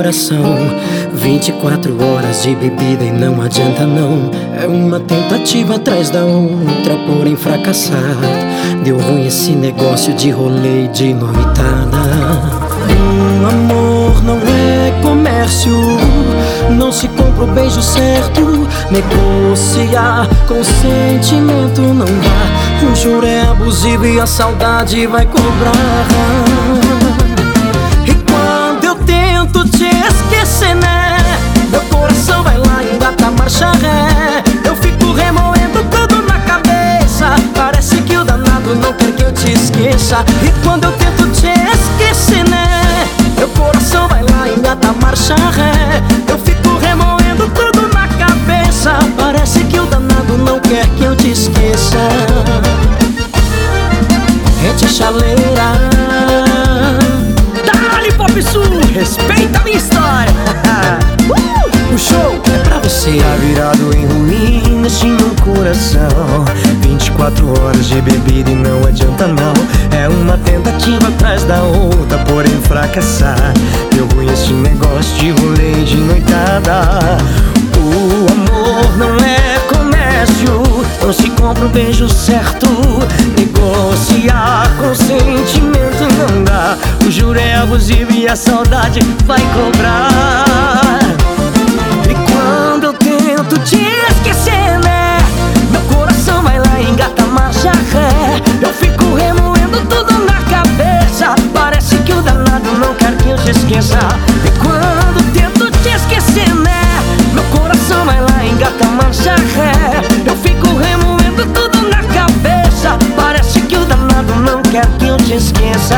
coração. 24 horas de bebida e não adianta não. É uma tentativa atrás da outra, porém fracassado. Deu ruim esse negócio de rolê e de noitada. O amor não é comércio, não se compra o beijo certo. Negociar com sentimento não dá. O juro é abusivo e a saudade vai cobrar. E quando eu tento te esquecer, né, meu coração vai lá e engata a marcha ré. Eu fico remoendo tudo na cabeça, parece que o danado não quer que eu te esqueça. E quando eu tento te esquecer, né, meu coração vai lá e engata a marcha ré. Eu fico remoendo tudo na cabeça, parece que o danado não quer que eu te esqueça. Rede chaleira, Dali Pop Sul, respeita a minha história. o show é pra você. Tá virado em ruínas de um coração. 24 horas de bebida e não adianta não. É uma tentativa atrás da outra, porém fracassar. Deu ruim esse negócio de rolê e de noitada. O amor não é comércio, não se compra um beijo certo. Negociar com sentimento não dá. O juro é abusivo e a saudade vai cobrar. E quando eu tento te esquecer, né, meu coração vai lá e engata a marcha ré. Eu fico remoendo tudo na cabeça, parece que o danado não quer que eu te esqueça. E quando eu tento te esquecer, né, meu coração vai lá e engata a marcha ré. Eu fico remoendo tudo na cabeça, parece que o danado não quer que eu te esqueça.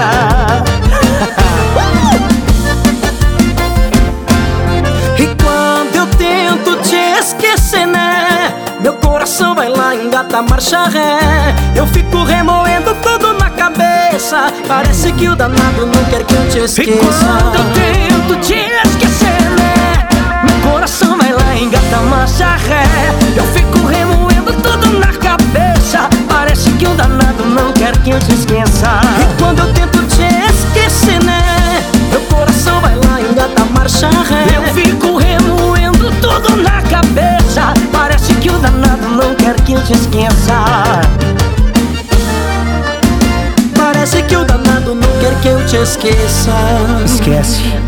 E quando eu tento te esquecer, né, meu coração vai lá e engata a marcha ré. Eu fico remoendo tudo na cabeça, parece que o danado não quer que eu te esqueça. E quando eu tento te esquecer, né, meu coração vai lá e engata a marcha ré. Eu fico remoendo tudo na cabeça, parece que o danado não quer que eu te esqueça. E quando eu tento te esquecer, né, meu coração vai lá e engata a marcha ré. Eu fico remoendo tudo na cabeça, parece que o danado não quer que eu te esqueça. Parece que o danado não quer que eu te esqueça. Esquece.